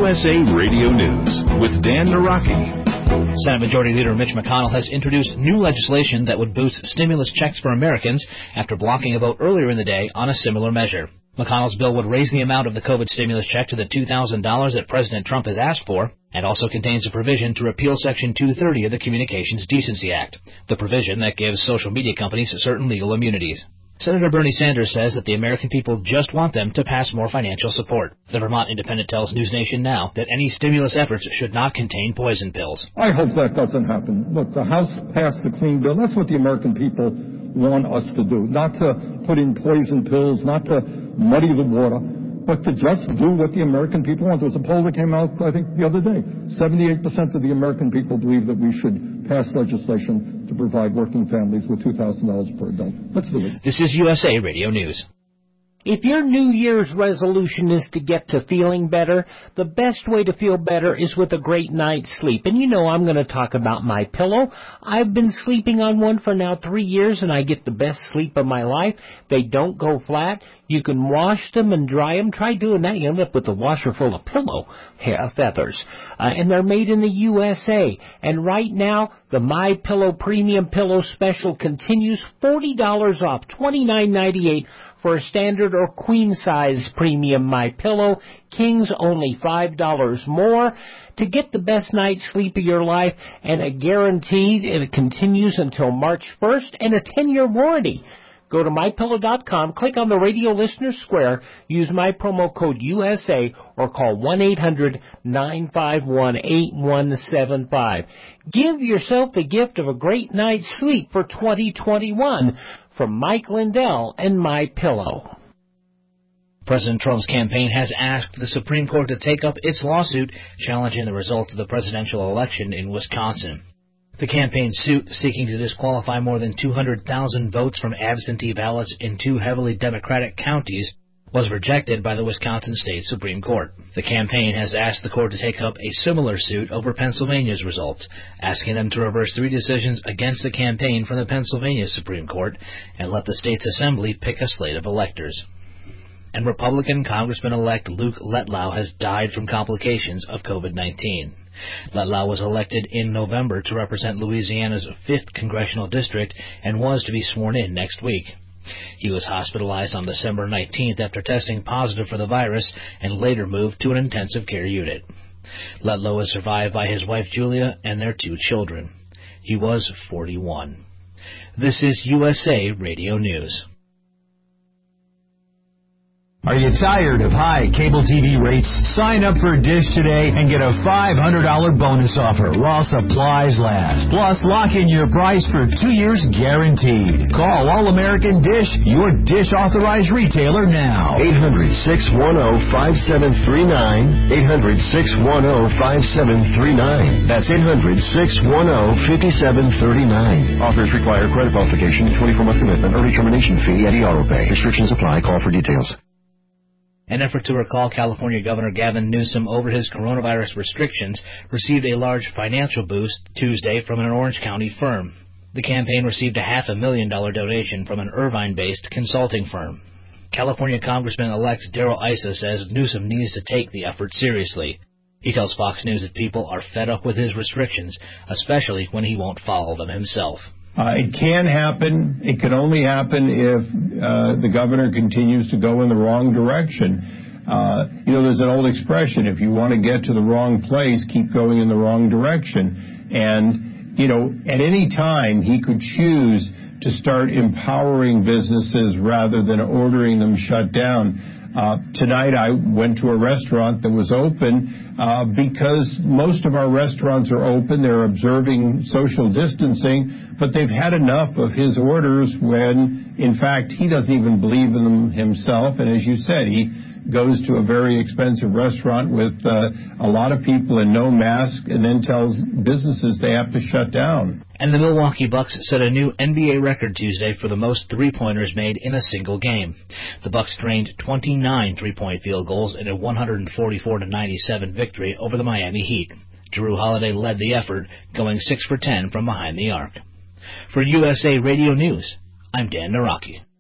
USA Radio News with Dan Naraki. Senate Majority Leader Mitch McConnell has introduced new legislation that would boost stimulus checks for Americans after blocking a vote earlier in the day on a similar measure. McConnell's bill would raise the amount of the COVID stimulus check to the $2,000 that President Trump has asked for, and also contains a provision to repeal Section 230 of the Communications Decency Act, the provision that gives social media companies certain legal immunities. Senator Bernie Sanders says that the American people just want them to pass more financial support. The Vermont Independent tells News Nation Now that any stimulus efforts should not contain poison pills. I hope that doesn't happen. Look, the House passed the clean bill. That's what the American people want us to do, not to put in poison pills, not to muddy the water, but to just do what the American people want. There was a poll that came out, I think, the other day. 78% of the American people believe that we should pass legislation to provide working families with $2,000 per adult. Let's do it. This is USA Radio News. If your New Year's resolution is to get to feeling better, the best way to feel better is with a great night's sleep. And you know I'm going to talk about MyPillow. I've been sleeping on one for now 3 years, and I get the best sleep of my life. They don't go flat. You can wash them and dry them. Try doing that. You end up with a washer full of pillow hair feathers. And they're made in the USA. And right now, the MyPillow Premium Pillow Special continues. $40 off, $29.98. For a standard or queen-size premium MyPillow. Kings only $5 more. To get the best night's sleep of your life and a guarantee it continues until March 1st and a 10-year warranty. Go to MyPillow.com, click on the Radio Listener Square, use my promo code USA, or call 1-800-951-8175. Give yourself the gift of a great night's sleep for 2021 from Mike Lindell and MyPillow. President Trump's campaign has asked the Supreme Court to take up its lawsuit challenging the results of the presidential election in Wisconsin. The campaign suit, seeking to disqualify more than 200,000 votes from absentee ballots in 2 heavily Democratic counties, was rejected by the Wisconsin State Supreme Court. The campaign has asked the court to take up a similar suit over Pennsylvania's results, asking them to reverse 3 decisions against the campaign from the Pennsylvania Supreme Court and let the state's assembly pick a slate of electors. And Republican Congressman-elect Luke Letlau has died from complications of COVID-19. Letlau was elected in November to represent Louisiana's 5th congressional district and was to be sworn in next week. He was hospitalized on December 19th after testing positive for the virus and later moved to an intensive care unit. Letlau is survived by his wife Julia and their 2 children. He was 41. This is USA Radio News. Are you tired of high cable TV rates? Sign up for Dish today and get a $500 bonus offer while supplies last. Plus, lock in your price for 2 years guaranteed. Call All-American Dish, your Dish authorized retailer now. 800-610-5739. 800-610-5739. That's 800-610-5739. Offers require credit qualification, 24-month commitment, early termination fee, and AutoPay. Restrictions apply. Call for details. An effort to recall California Governor Gavin Newsom over his coronavirus restrictions received a large financial boost Tuesday from an Orange County firm. The campaign received a $500,000 donation from an Irvine-based consulting firm. California Congressman-elect Darrell Issa says Newsom needs to take the effort seriously. He tells Fox News that people are fed up with his restrictions, especially when he won't follow them himself. It can happen. It can only happen if the governor continues to go in the wrong direction. There's an old expression, if you want to get to the wrong place, keep going in the wrong direction. And, at any time he could choose to start empowering businesses rather than ordering them shut down. Tonight I went to a restaurant that was open because most of our restaurants are open. They're observing social distancing, but they've had enough of his orders when, in fact, he doesn't even believe in them himself. And as you said, he goes to a very expensive restaurant with a lot of people and no mask and then tells businesses they have to shut down. And the Milwaukee Bucks set a new NBA record Tuesday for the most three-pointers made in a single game. The Bucks drained 29 three-point field goals in a 144-97 victory over the Miami Heat. Jrue Holiday led the effort, going 6 for 10 from behind the arc. For USA Radio News, I'm Dan Naraki.